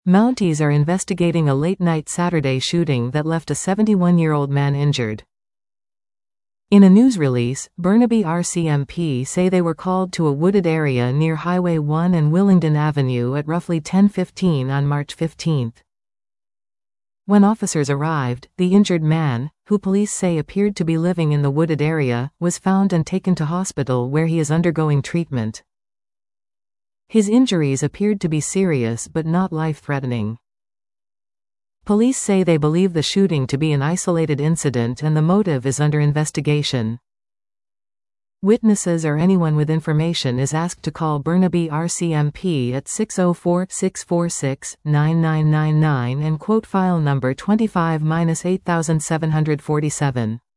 Mounties are investigating a late-night Saturday shooting that left a 71-year-old man injured. In a news release, Burnaby RCMP say they were called to a wooded area near Highway 1 and Willingdon Avenue at roughly 10:15 on March 15. When officers arrived, the injured man, who police say appeared to be living in the wooded area, was found and taken to hospital where he is undergoing treatment. His injuries appeared to be serious but not life-threatening. Police say they believe the shooting to be an isolated incident and the motive is under investigation. Witnesses or anyone with information is asked to call Burnaby RCMP at 604-646-9999 and quote file number 25-8747.